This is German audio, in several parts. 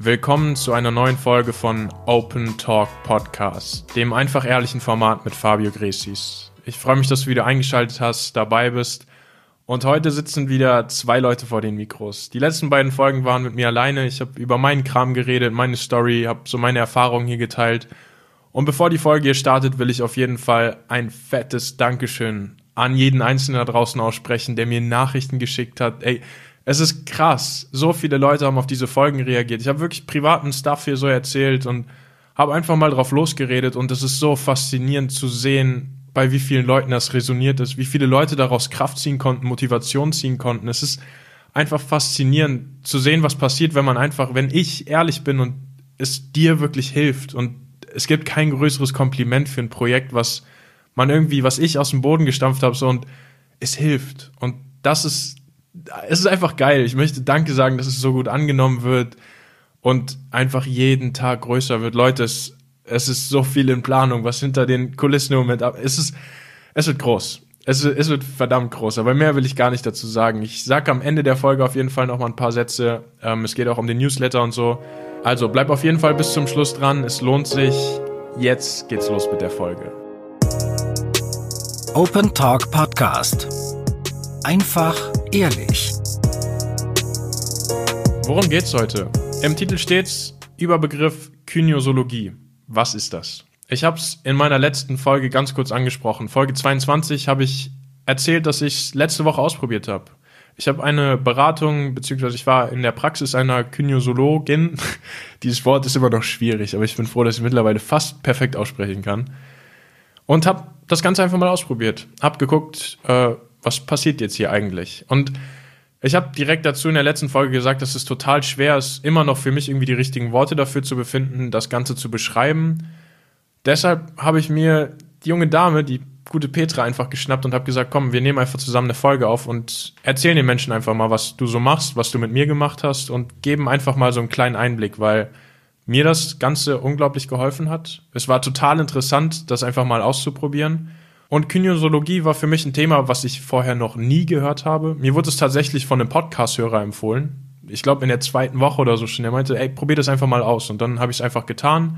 Willkommen zu einer neuen Folge von Open Talk Podcast, dem einfach ehrlichen Format mit Fabio Gresis. Ich freue mich, dass du wieder eingeschaltet hast, dabei bist. Und heute sitzen wieder 2 Leute vor den Mikros. Die letzten beiden Folgen waren mit mir alleine. Ich habe über meinen Kram geredet, meine Story, habe so meine Erfahrungen hier geteilt. Und bevor die Folge hier startet, will ich auf jeden Fall ein fettes Dankeschön an jeden Einzelnen da draußen aussprechen, der mir Nachrichten geschickt hat. Ey, es ist krass. So viele Leute haben auf diese Folgen reagiert. Ich habe wirklich privaten Stuff hier so erzählt und habe einfach mal drauf losgeredet. Und es ist so faszinierend zu sehen, bei wie vielen Leuten das resoniert ist, wie viele Leute daraus Kraft ziehen konnten, Motivation ziehen konnten. Es ist einfach faszinierend zu sehen, was passiert, wenn ich ehrlich bin und es dir wirklich hilft. Und es gibt kein größeres Kompliment für ein Projekt, was ich aus dem Boden gestampft habe, so, und es hilft. Und es ist einfach geil. Ich möchte Danke sagen, dass es so gut angenommen wird und einfach jeden Tag größer wird. Leute, es ist so viel in Planung, was hinter den Kulissen im Moment ab. Es wird groß. Es wird verdammt groß. Aber mehr will ich gar nicht dazu sagen. Ich sage am Ende der Folge auf jeden Fall noch mal ein paar Sätze. Es geht auch um den Newsletter und so. Also bleib auf jeden Fall bis zum Schluss dran. Es lohnt sich. Jetzt geht's los mit der Folge. Open Talk Podcast. Einfach ehrlich. Worum geht's heute? Im Titel steht's Überbegriff Kinesiologie. Was ist das? Ich habe es in meiner letzten Folge ganz kurz angesprochen. Folge 22 habe ich erzählt, dass ich es letzte Woche ausprobiert habe. Ich habe eine Beratung, beziehungsweise ich war in der Praxis einer Kinesiologin. Dieses Wort ist immer noch schwierig, aber ich bin froh, dass ich mittlerweile fast perfekt aussprechen kann. Und habe das Ganze einfach mal ausprobiert. Habe geguckt, was passiert jetzt hier eigentlich? Und ich habe direkt dazu in der letzten Folge gesagt, dass es total schwer ist, immer noch für mich irgendwie die richtigen Worte dafür zu befinden, das Ganze zu beschreiben. Deshalb habe ich mir die junge Dame, die gute Petra, einfach geschnappt und habe gesagt, komm, wir nehmen einfach zusammen eine Folge auf und erzählen den Menschen einfach mal, was du so machst, was du mit mir gemacht hast und geben einfach mal so einen kleinen Einblick, weil mir das Ganze unglaublich geholfen hat. Es war total interessant, das einfach mal auszuprobieren. Und Kinesiologie war für mich ein Thema, was ich vorher noch nie gehört habe. Mir wurde es tatsächlich von einem Podcast-Hörer empfohlen. Ich glaube, in der 2. Woche oder so schon. Der meinte, ey, probier das einfach mal aus. Und dann habe ich es einfach getan.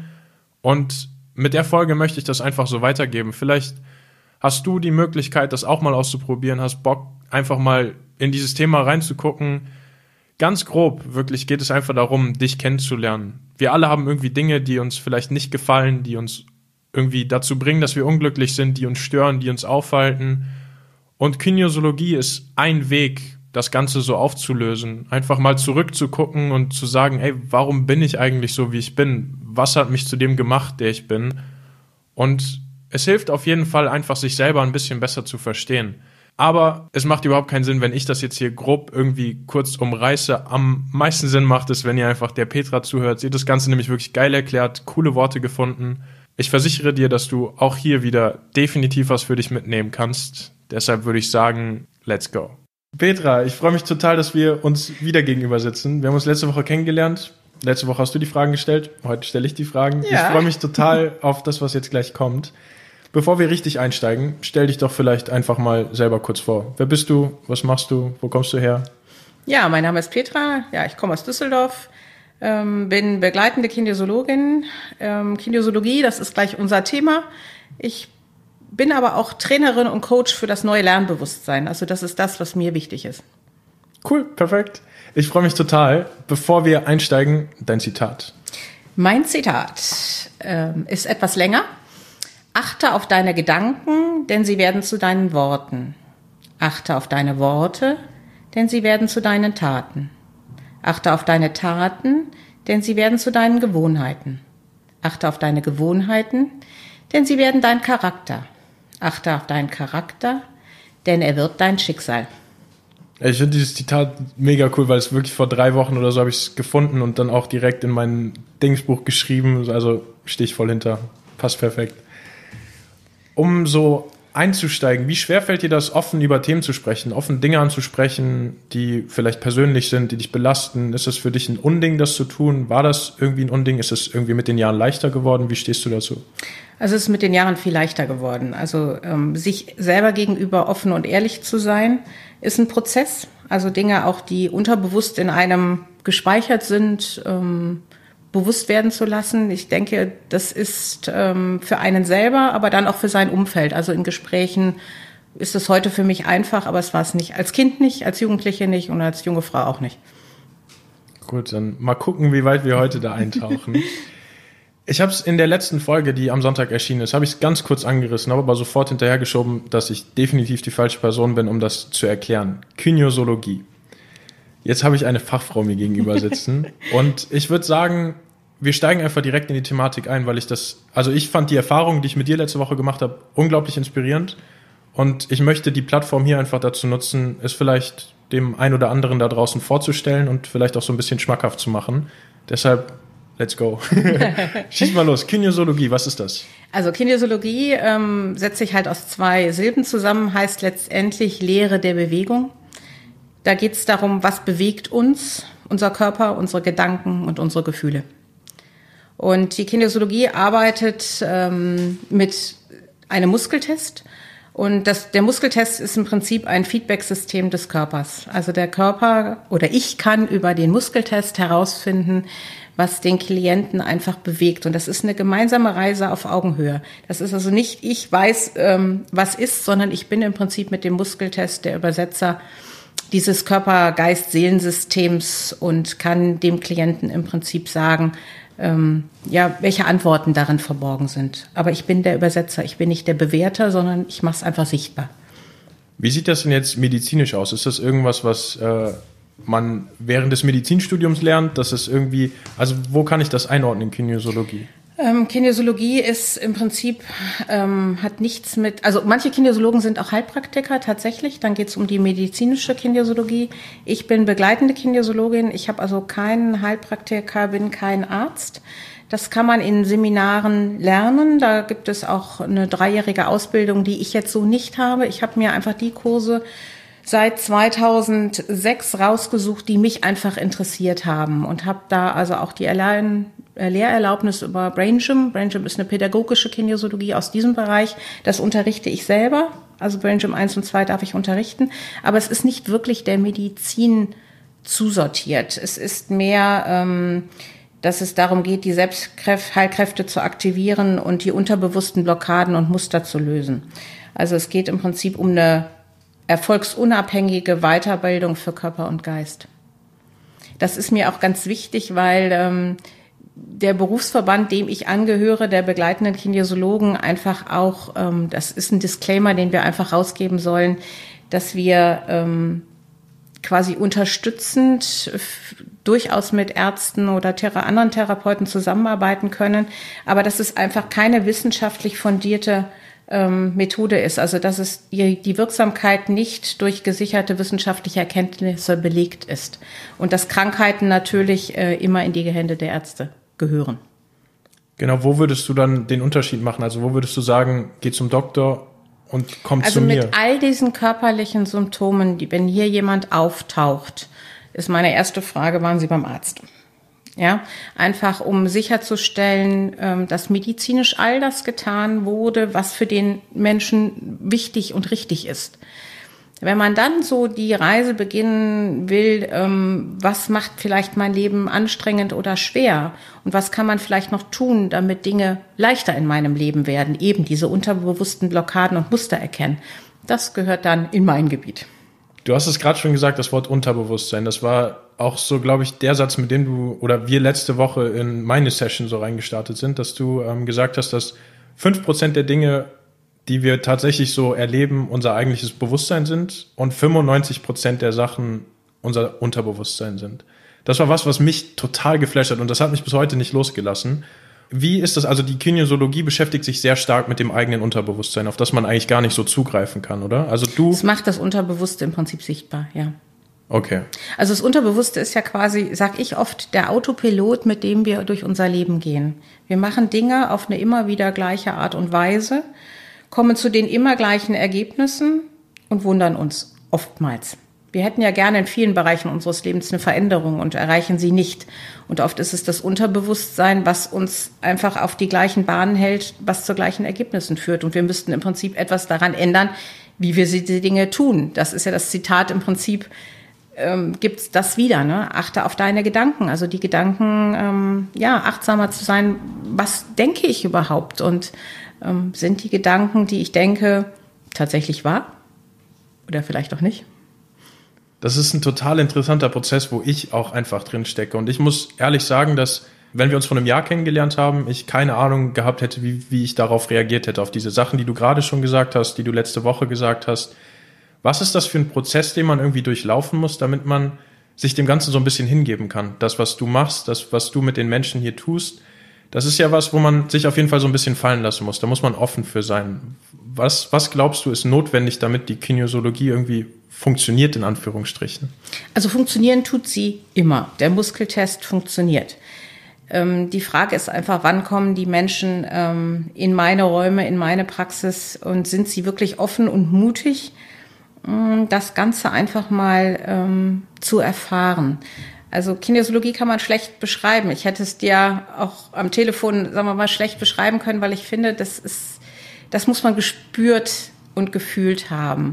Und mit der Folge möchte ich das einfach so weitergeben. Vielleicht hast du die Möglichkeit, das auch mal auszuprobieren, hast Bock, einfach mal in dieses Thema reinzugucken. Ganz grob, wirklich geht es einfach darum, dich kennenzulernen. Wir alle haben irgendwie Dinge, die uns vielleicht nicht gefallen, die uns irgendwie dazu bringen, dass wir unglücklich sind, die uns stören, die uns aufhalten. Und Kinesiologie ist ein Weg, das Ganze so aufzulösen. Einfach mal zurückzugucken und zu sagen, ey, warum bin ich eigentlich so, wie ich bin? Was hat mich zu dem gemacht, der ich bin? Und es hilft auf jeden Fall einfach, sich selber ein bisschen besser zu verstehen. Aber es macht überhaupt keinen Sinn, wenn ich das jetzt hier grob irgendwie kurz umreiße. Am meisten Sinn macht es, wenn ihr einfach der Petra zuhört. Sie hat das Ganze nämlich wirklich geil erklärt, coole Worte gefunden. Ich versichere dir, dass du auch hier wieder definitiv was für dich mitnehmen kannst. Deshalb würde ich sagen, let's go. Petra, ich freue mich total, dass wir uns wieder gegenüber sitzen. Wir haben uns letzte Woche kennengelernt. Letzte Woche hast du die Fragen gestellt. Heute stelle ich die Fragen. Ja. Ich freue mich total auf das, was jetzt gleich kommt. Bevor wir richtig einsteigen, stell dich doch vielleicht einfach mal selber kurz vor. Wer bist du? Was machst du? Wo kommst du her? Ja, mein Name ist Petra. Ja, ich komme aus Düsseldorf. Bin begleitende Kinesiologin. Kinesiologie, das ist gleich unser Thema. Ich bin aber auch Trainerin und Coach für das neue Lernbewusstsein. Also das ist das, was mir wichtig ist. Cool, perfekt. Ich freue mich total. Bevor wir einsteigen, dein Zitat. Mein Zitat ist etwas länger. Achte auf deine Gedanken, denn sie werden zu deinen Worten. Achte auf deine Worte, denn sie werden zu deinen Taten. Achte auf deine Taten, denn sie werden zu deinen Gewohnheiten. Achte auf deine Gewohnheiten, denn sie werden dein Charakter. Achte auf deinen Charakter, denn er wird dein Schicksal. Ich finde dieses Zitat mega cool, weil es wirklich vor 3 Wochen oder so habe ich es gefunden und dann auch direkt in mein Dingsbuch geschrieben. Also stehe ich voll hinter. Passt perfekt. Um so einzusteigen, wie schwer fällt dir das, offen über Themen zu sprechen, offen Dinge anzusprechen, die vielleicht persönlich sind, die dich belasten? Ist es für dich ein Unding, das zu tun? War das irgendwie ein Unding? Ist es irgendwie mit den Jahren leichter geworden? Wie stehst du dazu? Also es ist mit den Jahren viel leichter geworden. Also sich selber gegenüber offen und ehrlich zu sein, ist ein Prozess. Also Dinge auch, die unterbewusst in einem gespeichert sind, bewusst werden zu lassen. Ich denke, das ist für einen selber, aber dann auch für sein Umfeld. Also in Gesprächen ist es heute für mich einfach, aber es war es nicht. Als Kind nicht, als Jugendliche nicht und als junge Frau auch nicht. Gut, dann mal gucken, wie weit wir heute da eintauchen. Ich habe es in der letzten Folge, die am Sonntag erschienen ist, habe ich es ganz kurz angerissen, habe aber sofort hinterhergeschoben, dass ich definitiv die falsche Person bin, um das zu erklären. Kinesiologie. Jetzt habe ich eine Fachfrau mir gegenüber sitzen und ich würde sagen, wir steigen einfach direkt in die Thematik ein, weil ich fand die Erfahrung, die ich mit dir letzte Woche gemacht habe, unglaublich inspirierend und ich möchte die Plattform hier einfach dazu nutzen, es vielleicht dem ein oder anderen da draußen vorzustellen und vielleicht auch so ein bisschen schmackhaft zu machen. Deshalb let's go. Schieß mal los. Kinesiologie, was ist das? Also Kinesiologie setzt sich halt aus 2 Silben zusammen, heißt letztendlich Lehre der Bewegung. Da geht es darum, was bewegt uns, unser Körper, unsere Gedanken und unsere Gefühle. Und die Kinesiologie arbeitet mit einem Muskeltest. Und der Muskeltest ist im Prinzip ein Feedback-System des Körpers. Also der Körper oder ich kann über den Muskeltest herausfinden, was den Klienten einfach bewegt. Und das ist eine gemeinsame Reise auf Augenhöhe. Das ist also nicht, ich weiß, was ist, sondern ich bin im Prinzip mit dem Muskeltest der Übersetzer dieses Körper-Geist-Seelensystems und kann dem Klienten im Prinzip sagen, welche Antworten darin verborgen sind. Aber ich bin der Übersetzer, ich bin nicht der Bewerter, sondern ich mache es einfach sichtbar. Wie sieht das denn jetzt medizinisch aus? Ist das irgendwas, was man während des Medizinstudiums lernt? Das ist irgendwie, also wo kann ich das einordnen in Kinesiologie? Kinesiologie ist im Prinzip, hat nichts mit, also manche Kinesiologen sind auch Heilpraktiker tatsächlich, dann geht es um die medizinische Kinesiologie. Ich bin begleitende Kinesiologin, ich habe also keinen Heilpraktiker, bin kein Arzt. Das kann man in Seminaren lernen, da gibt es auch eine 3-jährige Ausbildung, die ich jetzt so nicht habe. Ich habe mir einfach die Kurse seit 2006 rausgesucht, die mich einfach interessiert haben und habe da also auch die Lehrerlaubnis über Brain Gym. Brain Gym ist eine pädagogische Kinesiologie aus diesem Bereich. Das unterrichte ich selber. Also Brain Gym 1 und 2 darf ich unterrichten. Aber es ist nicht wirklich der Medizin zusortiert. Es ist mehr, dass es darum geht, die Selbstheilkräfte zu aktivieren und die unterbewussten Blockaden und Muster zu lösen. Also es geht im Prinzip um eine erfolgsunabhängige Weiterbildung für Körper und Geist. Das ist mir auch ganz wichtig, weil der Berufsverband, dem ich angehöre, der begleitenden Kinesiologen, einfach auch, das ist ein Disclaimer, den wir einfach rausgeben sollen, dass wir quasi unterstützend durchaus mit Ärzten oder anderen Therapeuten zusammenarbeiten können, aber dass es einfach keine wissenschaftlich fundierte Methode ist. Also dass es die Wirksamkeit nicht durch gesicherte wissenschaftliche Erkenntnisse belegt ist. Und dass Krankheiten natürlich immer in die Hände der Ärzte gehören. Genau, wo würdest du dann den Unterschied machen? Also wo würdest du sagen, geh zum Doktor und komm zu mir? Also mit all diesen körperlichen Symptomen, wenn hier jemand auftaucht, ist meine erste Frage, waren Sie beim Arzt? Ja, einfach um sicherzustellen, dass medizinisch all das getan wurde, was für den Menschen wichtig und richtig ist. Wenn man dann so die Reise beginnen will, was macht vielleicht mein Leben anstrengend oder schwer und was kann man vielleicht noch tun, damit Dinge leichter in meinem Leben werden, eben diese unterbewussten Blockaden und Muster erkennen, das gehört dann in mein Gebiet. Du hast es gerade schon gesagt, das Wort Unterbewusstsein, das war auch so, glaube ich, der Satz, mit dem du oder wir letzte Woche in meine Session so reingestartet sind, dass du gesagt hast, dass 5% der Dinge, die wir tatsächlich so erleben, unser eigentliches Bewusstsein sind und 95% der Sachen unser Unterbewusstsein sind. Das war was mich total geflasht hat und das hat mich bis heute nicht losgelassen. Wie ist das? Also die Kinesiologie beschäftigt sich sehr stark mit dem eigenen Unterbewusstsein, auf das man eigentlich gar nicht so zugreifen kann, oder? Also das macht das Unterbewusste im Prinzip sichtbar, ja. Okay. Also das Unterbewusste ist ja quasi, sag ich oft, der Autopilot, mit dem wir durch unser Leben gehen. Wir machen Dinge auf eine immer wieder gleiche Art und Weise, kommen zu den immer gleichen Ergebnissen und wundern uns oftmals. Wir hätten ja gerne in vielen Bereichen unseres Lebens eine Veränderung und erreichen sie nicht. Und oft ist es das Unterbewusstsein, was uns einfach auf die gleichen Bahnen hält, was zu gleichen Ergebnissen führt. Und wir müssten im Prinzip etwas daran ändern, wie wir diese Dinge tun. Das ist ja das Zitat im Prinzip, gibt's das wieder, ne? Achte auf deine Gedanken, also die Gedanken, achtsamer zu sein. Was denke ich überhaupt? Und sind die Gedanken, die ich denke, tatsächlich wahr? Oder vielleicht auch nicht? Das ist ein total interessanter Prozess, wo ich auch einfach drin stecke. Und ich muss ehrlich sagen, dass, wenn wir uns vor einem Jahr kennengelernt haben, ich keine Ahnung gehabt hätte, wie ich darauf reagiert hätte, auf diese Sachen, die du gerade schon gesagt hast, die du letzte Woche gesagt hast. Was ist das für ein Prozess, den man irgendwie durchlaufen muss, damit man sich dem Ganzen so ein bisschen hingeben kann? Das, was du machst, das, was du mit den Menschen hier tust, das ist ja was, wo man sich auf jeden Fall so ein bisschen fallen lassen muss. Da muss man offen für sein. Was glaubst du, ist notwendig, damit die Kinesiologie irgendwie funktioniert, in Anführungsstrichen? Also funktionieren tut sie immer. Der Muskeltest funktioniert. Die Frage ist einfach, wann kommen die Menschen in meine Räume, in meine Praxis und sind sie wirklich offen und mutig, das Ganze einfach mal zu erfahren. Also Kinesiologie kann man schlecht beschreiben. Ich hätte es dir auch am Telefon, sagen wir mal, schlecht beschreiben können, weil ich finde, das muss man gespürt und gefühlt haben.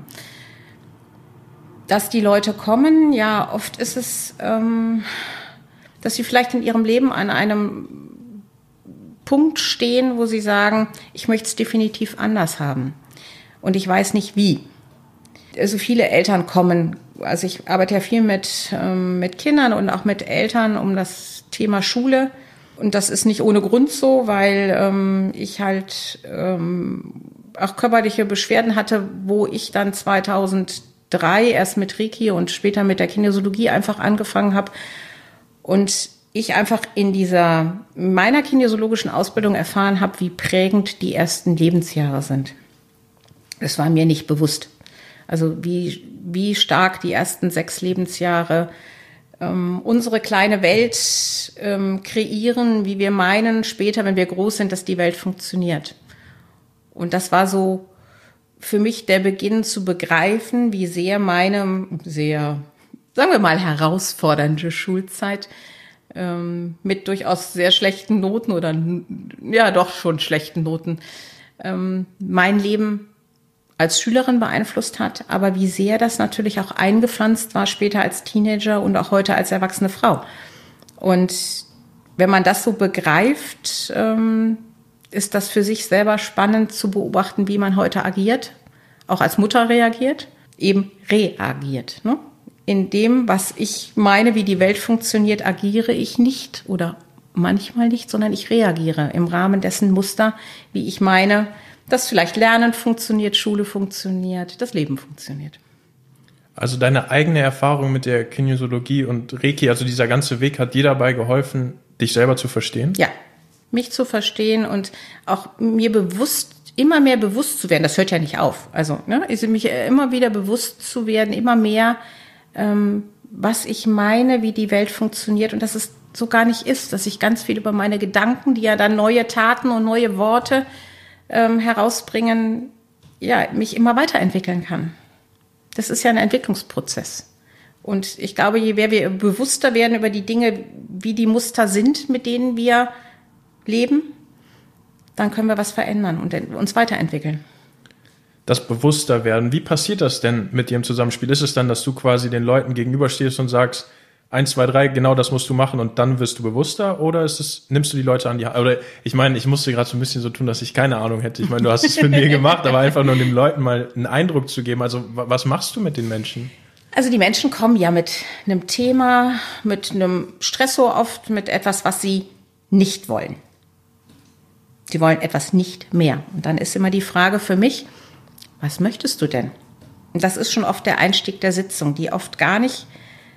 Dass die Leute kommen, ja, oft ist es, dass sie vielleicht in ihrem Leben an einem Punkt stehen, wo sie sagen, ich möchte es definitiv anders haben. Und ich weiß nicht wie. Also viele Eltern kommen, also ich arbeite ja viel mit Kindern und auch mit Eltern um das Thema Schule. Und das ist nicht ohne Grund so, weil ich halt auch körperliche Beschwerden hatte, wo ich dann 2003 erst mit Reiki und später mit der Kinesiologie einfach angefangen habe. Und ich einfach in meiner kinesiologischen Ausbildung erfahren habe, wie prägend die ersten Lebensjahre sind. Das war mir nicht bewusst. Also wie stark die ersten 6 Lebensjahre unsere kleine Welt kreieren, wie wir meinen später, wenn wir groß sind, dass die Welt funktioniert. Und das war so für mich der Beginn zu begreifen, wie sehr meine sehr, sagen wir mal, herausfordernde Schulzeit mit durchaus sehr schlechten Noten oder ja doch schon schlechten Noten mein Leben als Schülerin beeinflusst hat, aber wie sehr das natürlich auch eingepflanzt war später als Teenager und auch heute als erwachsene Frau. Und wenn man das so begreift, ist das für sich selber spannend zu beobachten, wie man heute agiert, auch als Mutter reagiert, eben reagiert. Ne? In dem, was ich meine, wie die Welt funktioniert, agiere ich nicht oder manchmal nicht, sondern ich reagiere im Rahmen dessen Muster, wie ich meine, dass vielleicht Lernen funktioniert, Schule funktioniert, das Leben funktioniert. Also deine eigene Erfahrung mit der Kinesiologie und Reiki, also dieser ganze Weg, hat dir dabei geholfen, dich selber zu verstehen? Ja, mich zu verstehen und auch mir immer mehr bewusst zu werden. Das hört ja nicht auf. Also mich immer wieder bewusst zu werden, immer mehr, was ich meine, wie die Welt funktioniert und dass es so gar nicht ist, dass ich ganz viel über meine Gedanken, die ja dann neue Taten und neue Worte herausbringen, ja, mich immer weiterentwickeln kann. Das ist ja ein Entwicklungsprozess. Und ich glaube, je mehr wir bewusster werden über die Dinge, wie die Muster sind, mit denen wir leben, dann können wir was verändern und uns weiterentwickeln. Das Bewussterwerden, wie passiert das denn mit dir im Zusammenspiel? Ist es dann, dass du quasi den Leuten gegenüberstehst und sagst, 1, 2, 3, genau das musst du machen und dann wirst du bewusster? Oder nimmst du die Leute an die Hand? Oder ich meine, ich musste gerade so ein bisschen so tun, dass ich keine Ahnung hätte. Ich meine, du hast es mit mir gemacht, aber einfach nur den Leuten mal einen Eindruck zu geben. Also was machst du mit den Menschen? Also die Menschen kommen ja mit einem Thema, mit einem Stressor oft, mit etwas, was sie nicht wollen. Sie wollen etwas nicht mehr. Und dann ist immer die Frage für mich, was möchtest du denn? Und das ist schon oft der Einstieg der Sitzung, die oft gar nicht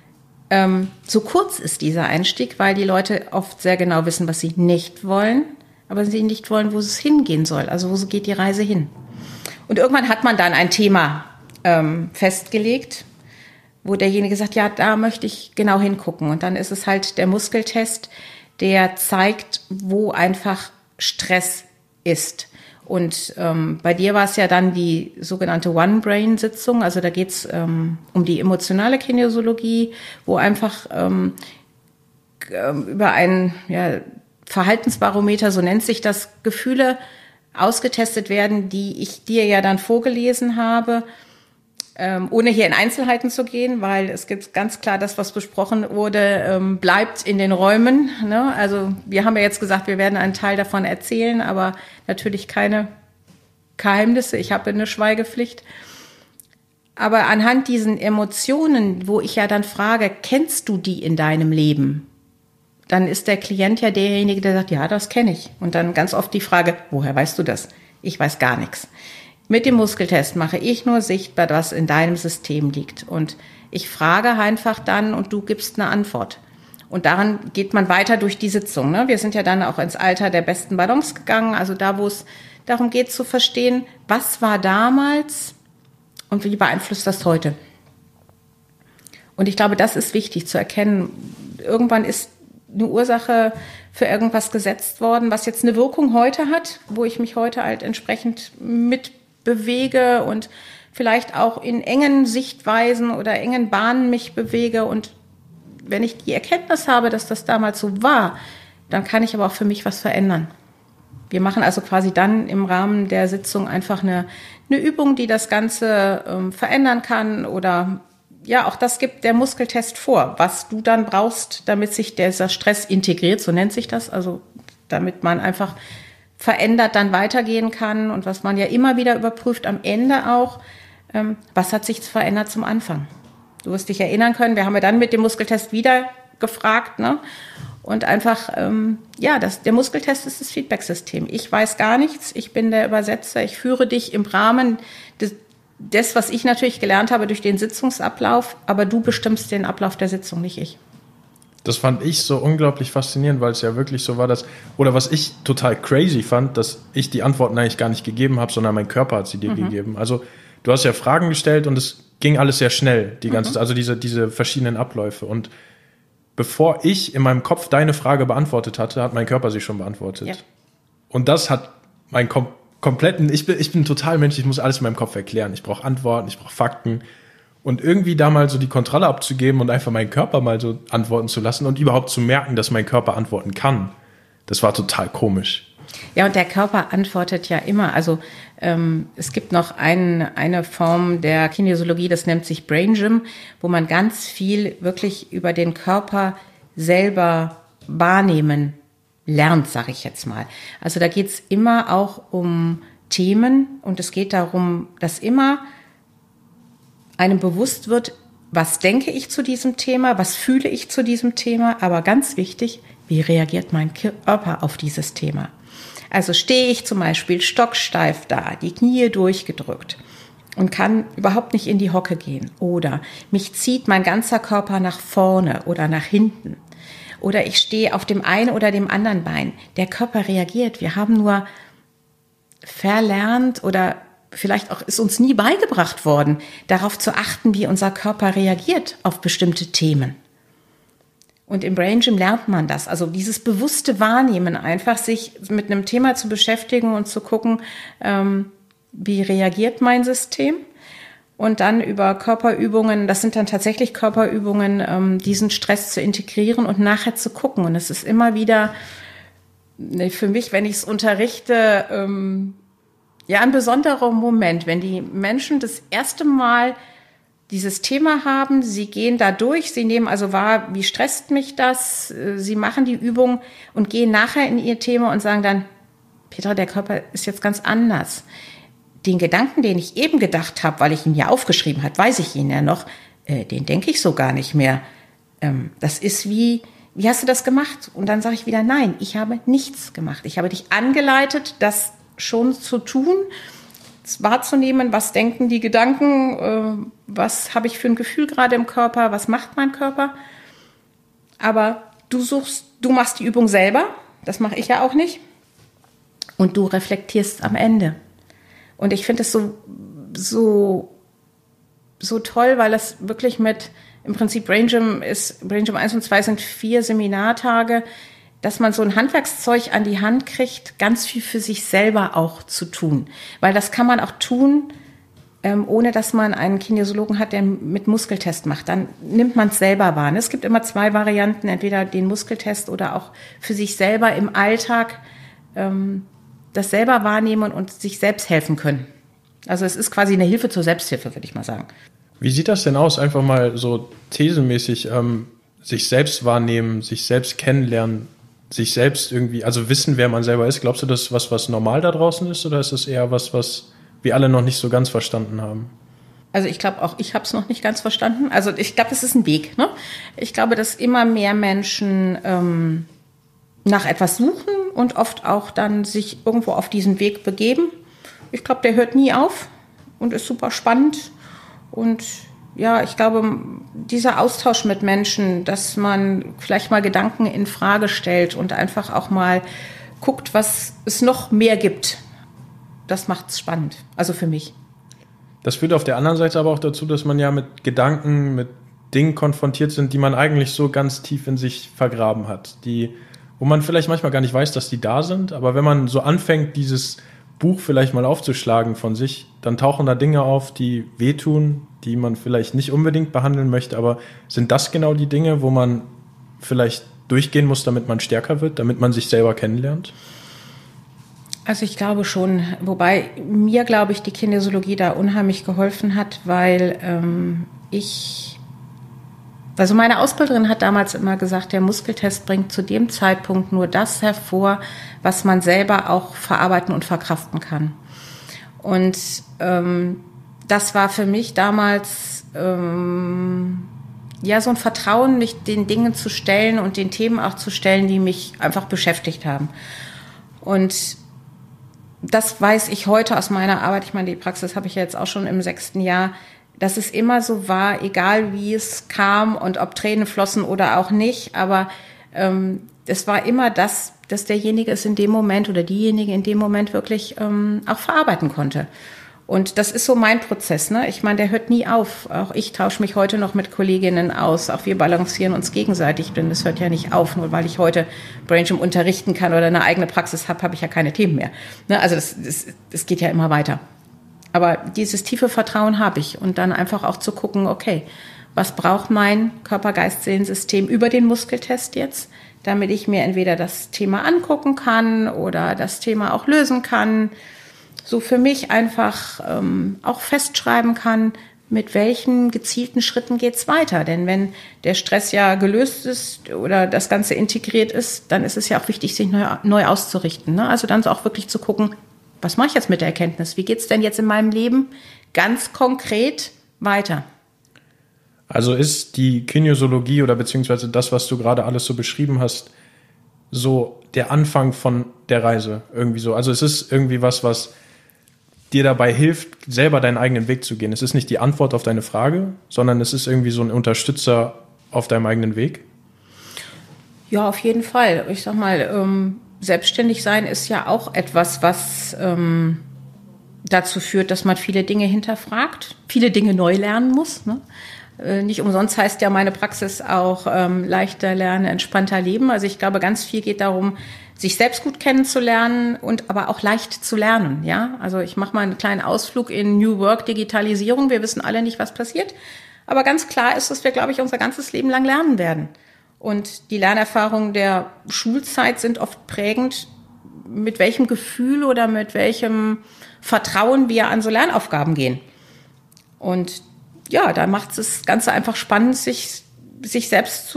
so kurz ist, dieser Einstieg, weil die Leute oft sehr genau wissen, was sie nicht wollen, aber sie nicht wollen, wo es hingehen soll. Also wo geht die Reise hin? Und irgendwann hat man dann ein Thema festgelegt, wo derjenige sagt, ja, da möchte ich genau hingucken. Und dann ist es halt der Muskeltest, der zeigt, wo einfach Stress ist. Und bei dir war es ja dann die sogenannte One-Brain-Sitzung. Also da geht es um die emotionale Kinesiologie, wo einfach über ein Verhaltensbarometer, so nennt sich das, Gefühle ausgetestet werden, die ich dir ja dann vorgelesen habe, ohne hier in Einzelheiten zu gehen, weil es gibt ganz klar, das, was besprochen wurde, bleibt in den Räumen. Ne? Also wir haben ja jetzt gesagt, wir werden einen Teil davon erzählen, aber natürlich keine Geheimnisse. Ich habe eine Schweigepflicht. Aber anhand diesen Emotionen, wo ich ja dann frage, kennst du die in deinem Leben? Dann ist der Klient ja derjenige, der sagt, ja, das kenne ich. Und dann ganz oft die Frage, woher weißt du das? Ich weiß gar nichts. Mit dem Muskeltest mache ich nur sichtbar, was in deinem System liegt. Und ich frage einfach dann und du gibst eine Antwort. Und daran geht man weiter durch die Sitzung. Ne? Wir sind ja dann auch ins Alter der besten Balance gegangen. Also da, wo es darum geht zu verstehen, was war damals und wie beeinflusst das heute. Und ich glaube, das ist wichtig zu erkennen. Irgendwann ist eine Ursache für irgendwas gesetzt worden, was jetzt eine Wirkung heute hat, wo ich mich heute halt entsprechend mit bewege und vielleicht auch in engen Sichtweisen oder engen Bahnen mich bewege. Und wenn ich die Erkenntnis habe, dass das damals so war, dann kann ich aber auch für mich was verändern. Wir machen also quasi dann im Rahmen der Sitzung einfach eine Übung, die das Ganze verändern kann oder ja, auch das gibt der Muskeltest vor, was du dann brauchst, damit sich dieser Stress integriert, so nennt sich das, also damit man einfach verändert dann weitergehen kann und was man ja immer wieder überprüft am Ende auch, was hat sich verändert zum Anfang. Du wirst dich erinnern können, wir haben ja dann mit dem Muskeltest wieder gefragt, ne? Und einfach, der Muskeltest ist das Feedback-System. Ich weiß gar nichts, ich bin der Übersetzer, ich führe dich im Rahmen des, was ich natürlich gelernt habe durch den Sitzungsablauf, aber du bestimmst den Ablauf der Sitzung, nicht ich. Das fand ich so unglaublich faszinierend, weil es ja wirklich so war, oder was ich total crazy fand, dass ich die Antworten eigentlich gar nicht gegeben habe, sondern mein Körper hat sie dir gegeben. Also du hast ja Fragen gestellt und es ging alles sehr schnell, die ganze, also diese verschiedenen Abläufe. Und bevor ich in meinem Kopf deine Frage beantwortet hatte, hat mein Körper sie schon beantwortet. Ja. Und das hat meinen kompletten, ich bin total Mensch, ich muss alles in meinem Kopf erklären. Ich brauche Antworten, ich brauche Fakten. Und irgendwie da mal so die Kontrolle abzugeben und einfach meinen Körper mal so antworten zu lassen und überhaupt zu merken, dass mein Körper antworten kann, das war total komisch. Ja, und der Körper antwortet ja immer. Also es gibt noch eine Form der Kinesiologie, das nennt sich Brain Gym, wo man ganz viel wirklich über den Körper selber wahrnehmen lernt, sage ich jetzt mal. Also da geht's immer auch um Themen und es geht darum, dass immer einem bewusst wird, was denke ich zu diesem Thema, was fühle ich zu diesem Thema, aber ganz wichtig, wie reagiert mein Körper auf dieses Thema. Also stehe ich zum Beispiel stocksteif da, die Knie durchgedrückt und kann überhaupt nicht in die Hocke gehen oder mich zieht mein ganzer Körper nach vorne oder nach hinten oder ich stehe auf dem einen oder dem anderen Bein. Der Körper reagiert. Wir haben nur verlernt oder vielleicht auch ist uns nie beigebracht worden, darauf zu achten, wie unser Körper reagiert auf bestimmte Themen. Und im Brain Gym lernt man das, also dieses bewusste Wahrnehmen, einfach sich mit einem Thema zu beschäftigen und zu gucken, wie reagiert mein System und dann über Körperübungen, das sind dann tatsächlich Körperübungen, diesen Stress zu integrieren und nachher zu gucken. Und es ist immer wieder, für mich, wenn ich es unterrichte, ein besonderer Moment, wenn die Menschen das erste Mal dieses Thema haben, sie gehen da durch, sie nehmen also wahr, wie stresst mich das, sie machen die Übung und gehen nachher in ihr Thema und sagen dann, Petra, der Körper ist jetzt ganz anders. Den Gedanken, den ich eben gedacht habe, weil ich ihn ja aufgeschrieben habe, weiß ich ihn ja noch, den denke ich so gar nicht mehr. Das ist wie hast du das gemacht? Und dann sage ich wieder, nein, ich habe nichts gemacht. Ich habe dich angeleitet, das schon zu tun, wahrzunehmen, was denken die Gedanken, was habe ich für ein Gefühl gerade im Körper, was macht mein Körper. Aber du machst die Übung selber, das mache ich ja auch nicht. Und du reflektierst am Ende. Und ich finde es so toll, weil das wirklich im Prinzip Brain Gym 1 und 2 sind 4 Seminartage, dass man so ein Handwerkszeug an die Hand kriegt, ganz viel für sich selber auch zu tun. Weil das kann man auch tun, ohne dass man einen Kinesiologen hat, der mit Muskeltest macht. Dann nimmt man es selber wahr. Es gibt immer 2 Varianten, entweder den Muskeltest oder auch für sich selber im Alltag das selber wahrnehmen und sich selbst helfen können. Also es ist quasi eine Hilfe zur Selbsthilfe, würde ich mal sagen. Wie sieht das denn aus? Einfach mal so thesenmäßig, sich selbst wahrnehmen, sich selbst kennenlernen, sich selbst irgendwie, also wissen, wer man selber ist. Glaubst du, das ist was normal da draußen ist, oder ist es eher was wir alle noch nicht so ganz verstanden haben? Also ich glaube auch, ich habe es noch nicht ganz verstanden. Also ich glaube, es ist ein Weg. Ne? Ich glaube, dass immer mehr Menschen nach etwas suchen und oft auch dann sich irgendwo auf diesen Weg begeben. Ich glaube, der hört nie auf und ist super spannend. Und ja, ich glaube, dieser Austausch mit Menschen, dass man vielleicht mal Gedanken in Frage stellt und einfach auch mal guckt, was es noch mehr gibt, das macht's spannend. Also für mich. Das führt auf der anderen Seite aber auch dazu, dass man ja mit Gedanken, mit Dingen konfrontiert sind, die man eigentlich so ganz tief in sich vergraben hat. Wo man vielleicht manchmal gar nicht weiß, dass die da sind. Aber wenn man so anfängt, dieses Buch vielleicht mal aufzuschlagen von sich, dann tauchen da Dinge auf, die wehtun, die man vielleicht nicht unbedingt behandeln möchte. Aber sind das genau die Dinge, wo man vielleicht durchgehen muss, damit man stärker wird, damit man sich selber kennenlernt? Also ich glaube schon, wobei mir, glaube ich, die Kinesiologie da unheimlich geholfen hat, weil also meine Ausbilderin hat damals immer gesagt, der Muskeltest bringt zu dem Zeitpunkt nur das hervor, was man selber auch verarbeiten und verkraften kann. Und das war für mich damals ja so ein Vertrauen, mich den Dingen zu stellen und den Themen auch zu stellen, die mich einfach beschäftigt haben. Und das weiß ich heute aus meiner Arbeit. Ich meine, die Praxis habe ich ja jetzt auch schon im 6. Jahr, dass es immer so war, egal wie es kam und ob Tränen flossen oder auch nicht, aber es war immer das, dass derjenige es in dem Moment oder diejenige in dem Moment wirklich auch verarbeiten konnte. Und das ist so mein Prozess, ne? Ich meine, der hört nie auf. Auch ich tausche mich heute noch mit Kolleginnen aus. Auch wir balancieren uns gegenseitig, denn das hört ja nicht auf. Nur weil ich heute Braingym unterrichten kann oder eine eigene Praxis habe, habe ich ja keine Themen mehr. Ne? Also das geht ja immer weiter. Aber dieses tiefe Vertrauen habe ich. Und dann einfach auch zu gucken, okay, was braucht mein Körper-Geist-Seelen-System über den Muskeltest jetzt, damit ich mir entweder das Thema angucken kann oder das Thema auch lösen kann. So für mich einfach auch festschreiben kann, mit welchen gezielten Schritten geht's weiter. Denn wenn der Stress ja gelöst ist oder das Ganze integriert ist, dann ist es ja auch wichtig, sich neu auszurichten. Ne? Also dann so auch wirklich zu gucken, was mache ich jetzt mit der Erkenntnis? Wie geht's denn jetzt in meinem Leben ganz konkret weiter? Also ist die Kinesiologie oder beziehungsweise das, was du gerade alles so beschrieben hast, so der Anfang von der Reise irgendwie so? Also es ist irgendwie was dir dabei hilft, selber deinen eigenen Weg zu gehen. Es ist nicht die Antwort auf deine Frage, sondern es ist irgendwie so ein Unterstützer auf deinem eigenen Weg? Ja, auf jeden Fall. Ich sag mal, selbstständig sein ist ja auch etwas, was dazu führt, dass man viele Dinge hinterfragt, viele Dinge neu lernen muss. Ne? Nicht umsonst heißt ja meine Praxis auch leichter lernen, entspannter leben. Also ich glaube, ganz viel geht darum, sich selbst gut kennenzulernen und aber auch leicht zu lernen. Ja, also ich mache mal einen kleinen Ausflug in New Work, Digitalisierung. Wir wissen alle nicht, was passiert. Aber ganz klar ist, dass wir, glaube ich, unser ganzes Leben lang lernen werden. Und die Lernerfahrungen der Schulzeit sind oft prägend, mit welchem Gefühl oder mit welchem Vertrauen wir an so Lernaufgaben gehen. Und ja, da macht es das Ganze einfach spannend, sich selbst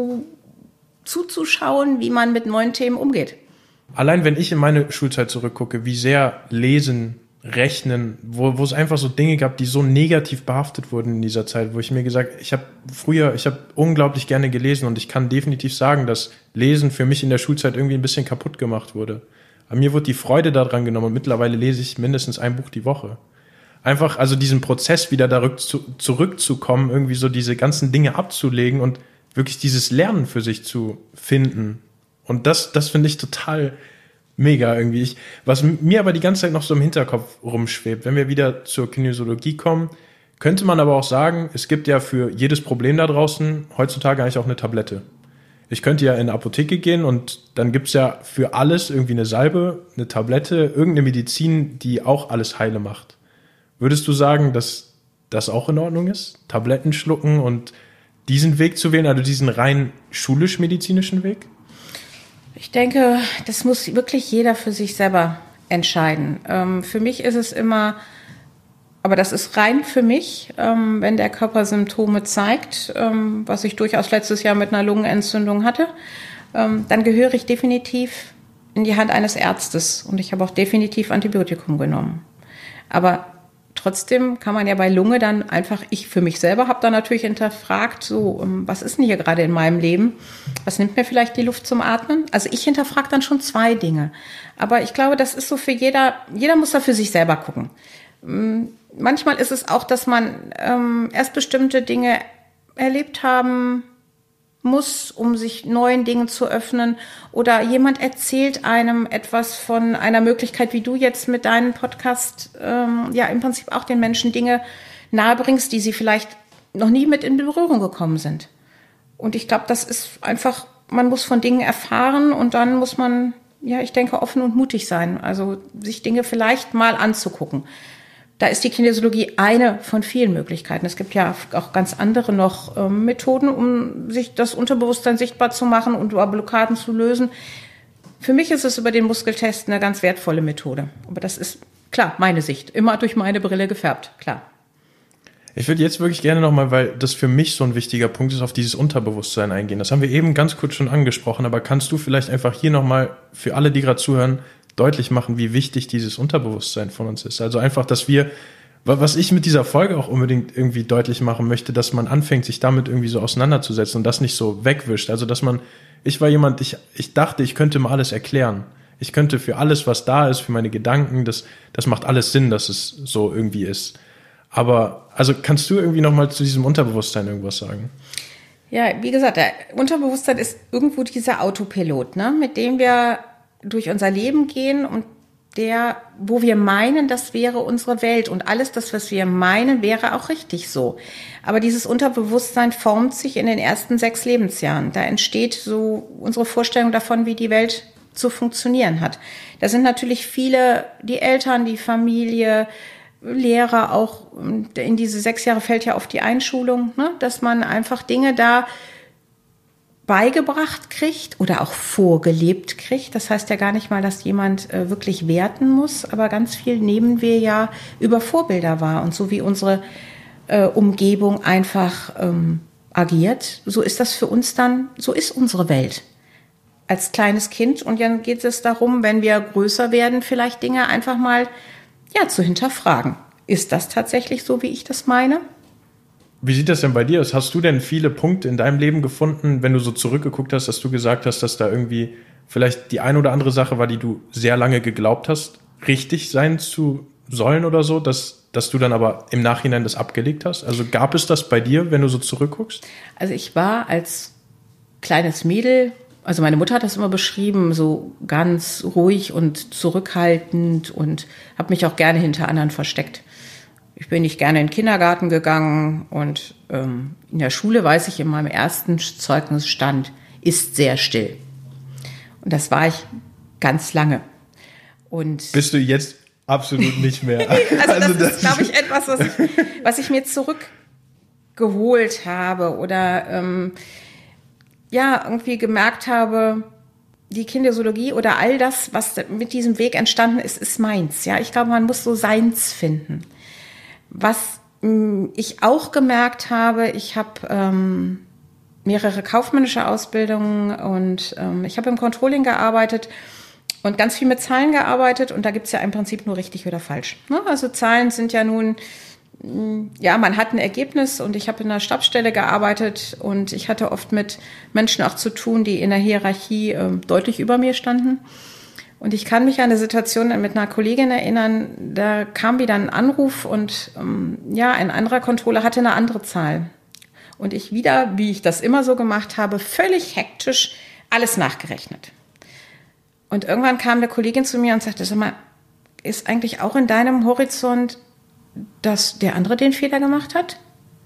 zuzuschauen, wie man mit neuen Themen umgeht. Allein wenn ich in meine Schulzeit zurückgucke, wie sehr Lesen, Rechnen, wo es einfach so Dinge gab, die so negativ behaftet wurden in dieser Zeit, wo ich mir gesagt, ich habe unglaublich gerne gelesen und ich kann definitiv sagen, dass Lesen für mich in der Schulzeit irgendwie ein bisschen kaputt gemacht wurde. Aber mir wurde die Freude daran genommen und mittlerweile lese ich mindestens ein Buch die Woche. Einfach, also diesen Prozess wieder zurückzukommen, irgendwie so diese ganzen Dinge abzulegen und wirklich dieses Lernen für sich zu finden. Und das finde ich total mega irgendwie. Was mir aber die ganze Zeit noch so im Hinterkopf rumschwebt, wenn wir wieder zur Kinesiologie kommen, könnte man aber auch sagen, es gibt ja für jedes Problem da draußen heutzutage eigentlich auch eine Tablette. Ich könnte ja in eine Apotheke gehen und dann gibt's ja für alles irgendwie eine Salbe, eine Tablette, irgendeine Medizin, die auch alles heile macht. Würdest du sagen, dass das auch in Ordnung ist? Tabletten schlucken und diesen Weg zu wählen, also diesen rein schulisch-medizinischen Weg? Ich denke, das muss wirklich jeder für sich selber entscheiden. Für mich ist es immer Aber das ist rein für mich, wenn der Körper Symptome zeigt, was ich durchaus letztes Jahr mit einer Lungenentzündung hatte, dann gehöre ich definitiv in die Hand eines Arztes. Und ich habe auch definitiv Antibiotikum genommen. Aber trotzdem kann man ja bei Lunge dann einfach, ich für mich selber habe dann natürlich hinterfragt, so, was ist denn hier gerade in meinem Leben? Was nimmt mir vielleicht die Luft zum Atmen? Also ich hinterfrage dann schon 2 Dinge. Aber ich glaube, das ist so für jeder muss da für sich selber gucken. Manchmal ist es auch, dass man erst bestimmte Dinge erlebt haben muss, um sich neuen Dingen zu öffnen. Oder jemand erzählt einem etwas von einer Möglichkeit, wie du jetzt mit deinem Podcast im Prinzip auch den Menschen Dinge nahebringst, die sie vielleicht noch nie mit in Berührung gekommen sind. Und ich glaube, das ist einfach, man muss von Dingen erfahren und dann muss man, ich denke, offen und mutig sein. Also sich Dinge vielleicht mal anzugucken. Da ist die Kinesiologie eine von vielen Möglichkeiten. Es gibt ja auch ganz andere noch Methoden, um sich das Unterbewusstsein sichtbar zu machen und Blockaden zu lösen. Für mich ist es über den Muskeltest eine ganz wertvolle Methode. Aber das ist, klar, meine Sicht. Immer durch meine Brille gefärbt, klar. Ich würde jetzt wirklich gerne nochmal, weil das für mich so ein wichtiger Punkt ist, auf dieses Unterbewusstsein eingehen. Das haben wir eben ganz kurz schon angesprochen, aber kannst du vielleicht einfach hier nochmal für alle, die gerade zuhören, deutlich machen, wie wichtig dieses Unterbewusstsein von uns ist. Also einfach, dass wir, was ich mit dieser Folge auch unbedingt irgendwie deutlich machen möchte, dass man anfängt, sich damit irgendwie so auseinanderzusetzen und das nicht so wegwischt. Also dass man, ich war jemand, ich dachte, ich könnte mal alles erklären. Ich könnte für alles, was da ist, für meine Gedanken, das macht alles Sinn, dass es so irgendwie ist. Aber, also kannst du irgendwie nochmal zu diesem Unterbewusstsein irgendwas sagen? Ja, wie gesagt, der Unterbewusstsein ist irgendwo dieser Autopilot, ne, mit dem wir durch unser Leben gehen und wo wir meinen, das wäre unsere Welt und alles das, was wir meinen, wäre auch richtig so. Aber dieses Unterbewusstsein formt sich in den ersten 6 Lebensjahren. Da entsteht so unsere Vorstellung davon, wie die Welt zu funktionieren hat. Da sind natürlich viele, die Eltern, die Familie, Lehrer auch, in diese 6 Jahre fällt ja oft die Einschulung, ne, dass man einfach Dinge da beigebracht kriegt oder auch vorgelebt kriegt. Das heißt ja gar nicht mal, dass jemand wirklich werten muss, aber ganz viel nehmen wir ja über Vorbilder wahr. Und so wie unsere Umgebung einfach agiert, so ist das für uns dann, so ist unsere Welt als kleines Kind. Und dann geht es darum, wenn wir größer werden, vielleicht Dinge einfach mal zu hinterfragen. Ist das tatsächlich so, wie ich das meine? Wie sieht das denn bei dir aus? Hast du denn viele Punkte in deinem Leben gefunden, wenn du so zurückgeguckt hast, dass du gesagt hast, dass da irgendwie vielleicht die ein oder andere Sache war, die du sehr lange geglaubt hast, richtig sein zu sollen oder so, dass du dann aber im Nachhinein das abgelegt hast? Also gab es das bei dir, wenn du so zurückguckst? Also ich war als kleines Mädel, also meine Mutter hat das immer beschrieben, so ganz ruhig und zurückhaltend und habe mich auch gerne hinter anderen versteckt. Ich bin nicht gerne in den Kindergarten gegangen und in der Schule, weiß ich, in meinem ersten Zeugnis stand, ist sehr still. Und das war ich ganz lange. Und bist du jetzt absolut nicht mehr? also das ist, glaube ich, etwas, was ich mir zurückgeholt habe oder irgendwie gemerkt habe, die Kinesiologie oder all das, was mit diesem Weg entstanden ist, ist meins. Ja, ich glaube, man muss so seins finden. Was ich auch gemerkt habe, ich habe mehrere kaufmännische Ausbildungen und ich habe im Controlling gearbeitet und ganz viel mit Zahlen gearbeitet und da gibt's ja im Prinzip nur richtig oder falsch. Ne? Also Zahlen sind ja nun, man hat ein Ergebnis und ich habe in einer Stabsstelle gearbeitet und ich hatte oft mit Menschen auch zu tun, die in der Hierarchie deutlich über mir standen. Und ich kann mich an eine Situation mit einer Kollegin erinnern, da kam wieder ein Anruf und ein anderer Controller hatte eine andere Zahl. Und ich wieder, wie ich das immer so gemacht habe, völlig hektisch alles nachgerechnet. Und irgendwann kam eine Kollegin zu mir und sagte, sag mal, ist eigentlich auch in deinem Horizont, dass der andere den Fehler gemacht hat?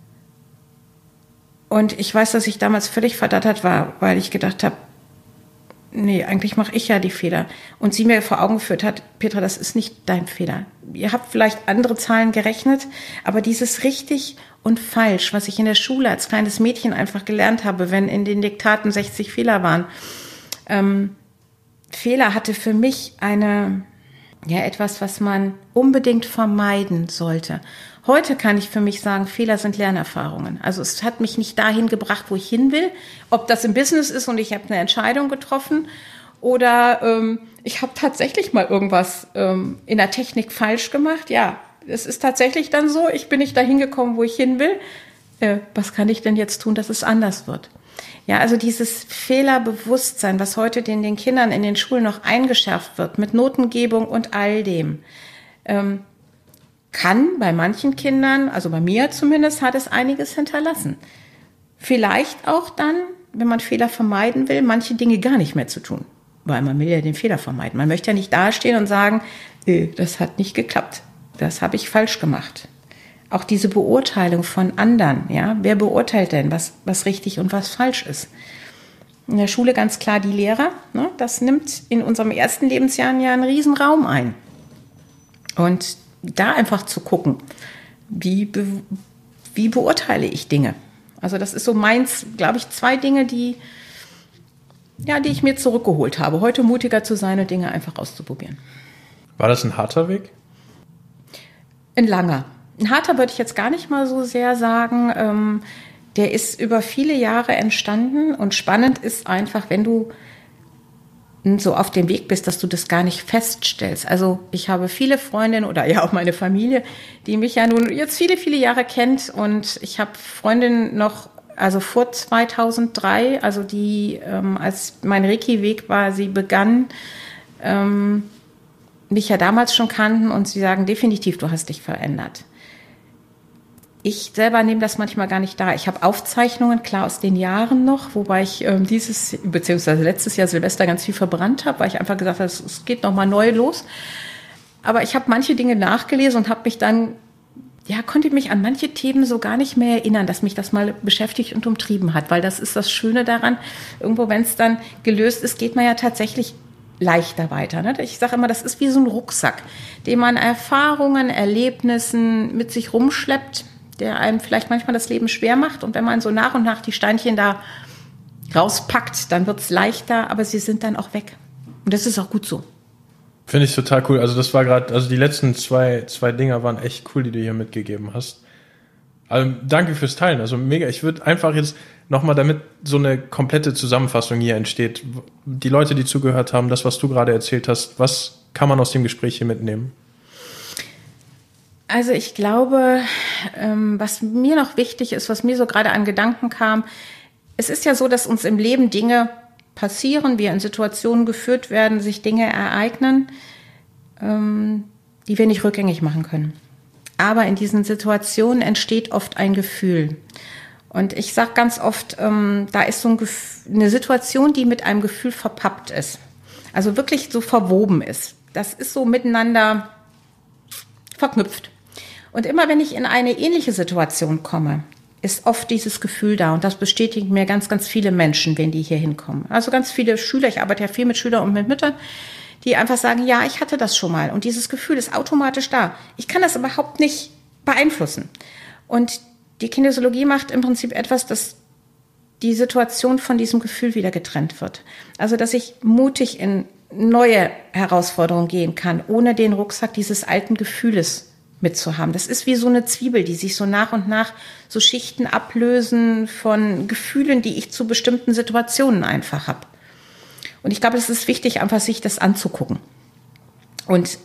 Und ich weiß, dass ich damals völlig verdattert war, weil ich gedacht habe, nee, eigentlich mache ich ja die Fehler. Und sie mir vor Augen geführt hat, Petra, das ist nicht dein Fehler. Ihr habt vielleicht andere Zahlen gerechnet, aber dieses richtig und falsch, was ich in der Schule als kleines Mädchen einfach gelernt habe, wenn in den Diktaten 60 Fehler waren. Fehler hatte für mich eine ja etwas, was man unbedingt vermeiden sollte. Heute kann ich für mich sagen, Fehler sind Lernerfahrungen. Also es hat mich nicht dahin gebracht, wo ich hin will. Ob das im Business ist und ich habe eine Entscheidung getroffen oder ich habe tatsächlich mal irgendwas in der Technik falsch gemacht. Ja, es ist tatsächlich dann so, ich bin nicht dahin gekommen, wo ich hin will. Was kann ich denn jetzt tun, dass es anders wird? Ja, also dieses Fehlerbewusstsein, was heute den Kindern in den Schulen noch eingeschärft wird, mit Notengebung und all dem, kann bei manchen Kindern, also bei mir zumindest, hat es einiges hinterlassen. Vielleicht auch dann, wenn man Fehler vermeiden will, manche Dinge gar nicht mehr zu tun. Weil man will ja den Fehler vermeiden. Man möchte ja nicht dastehen und sagen, das hat nicht geklappt, das habe ich falsch gemacht. Auch diese Beurteilung von anderen, ja, wer beurteilt denn, was richtig und was falsch ist? In der Schule ganz klar die Lehrer, ne, das nimmt in unserem ersten Lebensjahr ja einen riesen Raum ein. Und da einfach zu gucken, wie beurteile ich Dinge? Also das ist so meins, glaube ich, 2 Dinge, die ich mir zurückgeholt habe. Heute mutiger zu sein und Dinge einfach auszuprobieren. War das ein harter Weg? Ein langer. Ein harter würde ich jetzt gar nicht mal so sehr sagen. Der ist über viele Jahre entstanden und spannend ist einfach, wenn du so auf dem Weg bist, dass du das gar nicht feststellst. Also ich habe viele Freundinnen oder ja auch meine Familie, die mich ja nun jetzt viele, viele Jahre kennt und ich habe Freundinnen noch, also vor 2003, also die, als mein Reiki-Weg war, sie begann, mich ja damals schon kannten und sie sagen, definitiv, du hast dich verändert. Ich selber nehme das manchmal gar nicht da. Ich habe Aufzeichnungen, klar, aus den Jahren noch, wobei ich beziehungsweise letztes Jahr Silvester ganz viel verbrannt habe, weil ich einfach gesagt habe, es geht nochmal neu los. Aber ich habe manche Dinge nachgelesen und habe mich dann, konnte mich an manche Themen so gar nicht mehr erinnern, dass mich das mal beschäftigt und umtrieben hat, weil das ist das Schöne daran, irgendwo, wenn es dann gelöst ist, geht man ja tatsächlich leichter weiter. Ne? Ich sage immer, das ist wie so ein Rucksack, den man Erfahrungen, Erlebnissen mit sich rumschleppt, der einem vielleicht manchmal das Leben schwer macht. Und wenn man so nach und nach die Steinchen da rauspackt, dann wird es leichter, aber sie sind dann auch weg. Und das ist auch gut so. Finde ich total cool. Also das war gerade, also die letzten zwei Dinger waren echt cool, die du hier mitgegeben hast. Also danke fürs Teilen. Also mega. Ich würde einfach jetzt nochmal, damit so eine komplette Zusammenfassung hier entsteht, die Leute, die zugehört haben, das, was du gerade erzählt hast, was kann man aus dem Gespräch hier mitnehmen? Also ich glaube, was mir noch wichtig ist, was mir so gerade an Gedanken kam, es ist ja so, dass uns im Leben Dinge passieren, wir in Situationen geführt werden, sich Dinge ereignen, die wir nicht rückgängig machen können. Aber in diesen Situationen entsteht oft ein Gefühl. Und ich sage ganz oft, da ist so eine Situation, die mit einem Gefühl verpappt ist. Also wirklich so verwoben ist. Das ist so miteinander verknüpft. Und immer wenn ich in eine ähnliche Situation komme, ist oft dieses Gefühl da. Und das bestätigen mir ganz, ganz viele Menschen, wenn die hier hinkommen. Also ganz viele Schüler, ich arbeite ja viel mit Schülern und mit Müttern, die einfach sagen, ja, ich hatte das schon mal. Und dieses Gefühl ist automatisch da. Ich kann das überhaupt nicht beeinflussen. Und die Kinesiologie macht im Prinzip etwas, dass die Situation von diesem Gefühl wieder getrennt wird. Also, dass ich mutig in neue Herausforderungen gehen kann, ohne den Rucksack dieses alten Gefühles mitzuhaben. Das ist wie so eine Zwiebel, die sich so nach und nach so Schichten ablösen von Gefühlen, die ich zu bestimmten Situationen einfach habe. Und ich glaube, es ist wichtig, einfach sich das anzugucken. Und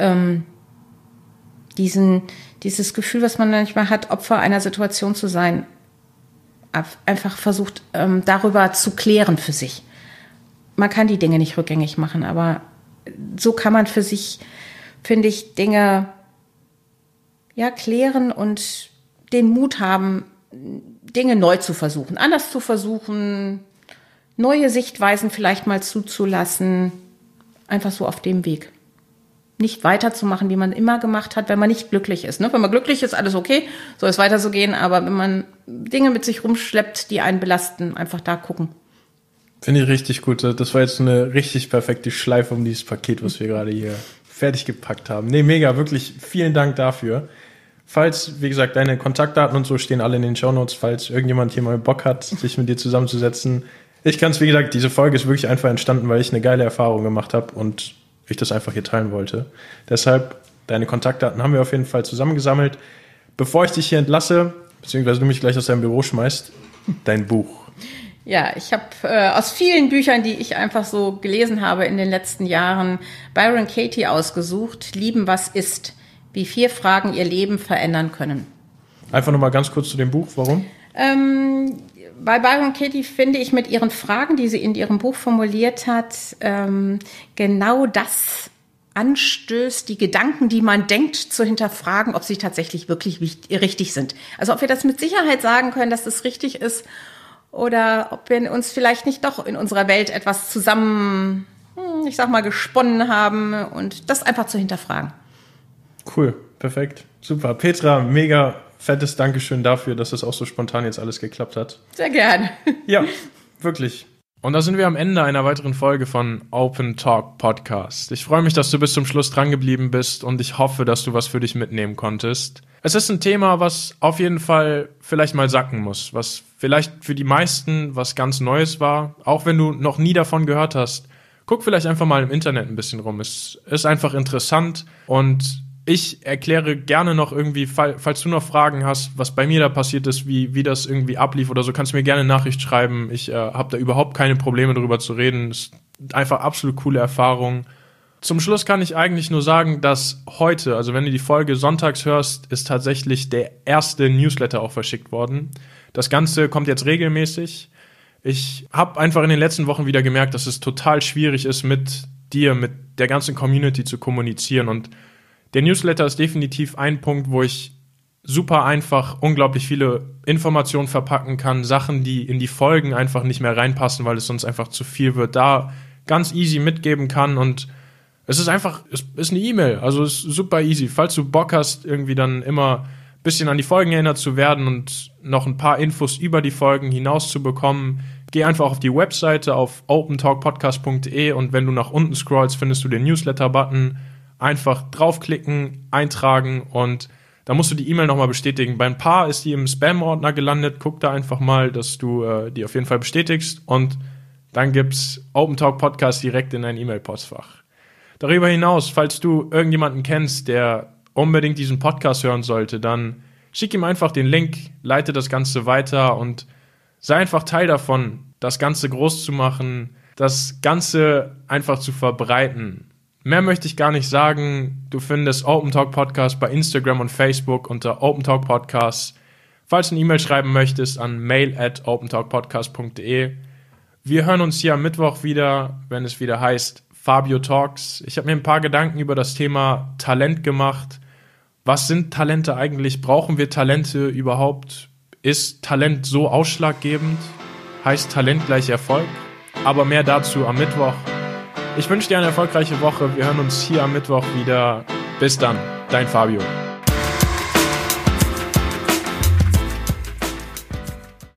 dieses Gefühl, was man manchmal hat, Opfer einer Situation zu sein, einfach versucht, darüber zu klären für sich. Man kann die Dinge nicht rückgängig machen, aber so kann man für sich, finde ich, Dinge klären und den Mut haben, Dinge neu zu versuchen, anders zu versuchen, neue Sichtweisen vielleicht mal zuzulassen, einfach so auf dem Weg. Nicht weiterzumachen, wie man immer gemacht hat, wenn man nicht glücklich ist. Ne? Wenn man glücklich ist, alles okay, soll es weiter so gehen, aber wenn man Dinge mit sich rumschleppt, die einen belasten, einfach da gucken. Finde ich richtig gut. Das war jetzt eine richtig perfekte Schleife um dieses Paket, was wir gerade hier fertig gepackt haben. Nee, mega, wirklich vielen Dank dafür. Falls, wie gesagt, deine Kontaktdaten und so stehen alle in den Shownotes, falls irgendjemand hier mal Bock hat, sich mit dir zusammenzusetzen. Ich kann es, wie gesagt, diese Folge ist wirklich einfach entstanden, weil ich eine geile Erfahrung gemacht habe und ich das einfach hier teilen wollte. Deshalb, deine Kontaktdaten haben wir auf jeden Fall zusammengesammelt. Bevor ich dich hier entlasse, beziehungsweise du mich gleich aus deinem Büro schmeißt, dein Buch. Ja, ich habe aus vielen Büchern, die ich einfach so gelesen habe in den letzten Jahren, Byron Katie ausgesucht, Lieben, was ist, wie 4 Fragen ihr Leben verändern können. Einfach nochmal ganz kurz zu dem Buch, warum? Bei Byron Katie finde ich mit ihren Fragen, die sie in ihrem Buch formuliert hat, genau das anstößt, die Gedanken, die man denkt, zu hinterfragen, ob sie tatsächlich wirklich richtig sind. Also ob wir das mit Sicherheit sagen können, dass das richtig ist oder ob wir uns vielleicht nicht doch in unserer Welt etwas zusammen, ich sag mal, gesponnen haben und das einfach zu hinterfragen. Cool, perfekt, super. Petra, mega fettes Dankeschön dafür, dass das auch so spontan jetzt alles geklappt hat. Sehr gerne. Ja, wirklich. Und da sind wir am Ende einer weiteren Folge von Open Talk Podcast. Ich freue mich, dass du bis zum Schluss dran geblieben bist und ich hoffe, dass du was für dich mitnehmen konntest. Es ist ein Thema, was auf jeden Fall vielleicht mal sacken muss, was vielleicht für die meisten was ganz Neues war, auch wenn du noch nie davon gehört hast. Guck vielleicht einfach mal im Internet ein bisschen rum. Es ist einfach interessant und ich erkläre gerne noch irgendwie, falls du noch Fragen hast, was bei mir da passiert ist, wie das irgendwie ablief oder so, kannst du mir gerne eine Nachricht schreiben. Ich habe da überhaupt keine Probleme drüber zu reden. Es ist einfach absolut coole Erfahrung. Zum Schluss kann ich eigentlich nur sagen, dass heute, also wenn du die Folge sonntags hörst, ist tatsächlich der erste Newsletter auch verschickt worden. Das Ganze kommt jetzt regelmäßig. Ich habe einfach in den letzten Wochen wieder gemerkt, dass es total schwierig ist, mit dir, mit der ganzen Community zu kommunizieren und der Newsletter ist definitiv ein Punkt, wo ich super einfach unglaublich viele Informationen verpacken kann, Sachen, die in die Folgen einfach nicht mehr reinpassen, weil es sonst einfach zu viel wird, da ganz easy mitgeben kann und es ist einfach, es ist eine E-Mail, also es ist super easy. Falls du Bock hast, irgendwie dann immer ein bisschen an die Folgen erinnert zu werden und noch ein paar Infos über die Folgen hinaus zu bekommen, geh einfach auf die Webseite auf opentalkpodcast.de und wenn du nach unten scrollst, findest du den Newsletter-Button. Einfach draufklicken, eintragen und da musst du die E-Mail nochmal bestätigen. Bei ein paar ist die im Spam-Ordner gelandet. Guck da einfach mal, dass du die auf jeden Fall bestätigst und dann gibt's Open Talk Podcast direkt in dein E-Mail-Postfach. Darüber hinaus, falls du irgendjemanden kennst, der unbedingt diesen Podcast hören sollte, dann schick ihm einfach den Link, leite das Ganze weiter und sei einfach Teil davon, das Ganze groß zu machen, das Ganze einfach zu verbreiten. Mehr möchte ich gar nicht sagen. Du findest Open Talk Podcast bei Instagram und Facebook unter Open Talk Podcast. Falls du eine E-Mail schreiben möchtest, an mail@opentalkpodcast.de. Wir hören uns hier am Mittwoch wieder, wenn es wieder heißt Fabio Talks. Ich habe mir ein paar Gedanken über das Thema Talent gemacht. Was sind Talente eigentlich? Brauchen wir Talente überhaupt? Ist Talent so ausschlaggebend? Heißt Talent gleich Erfolg? Aber mehr dazu am Mittwoch. Ich wünsche dir eine erfolgreiche Woche. Wir hören uns hier am Mittwoch wieder. Bis dann, dein Fabio.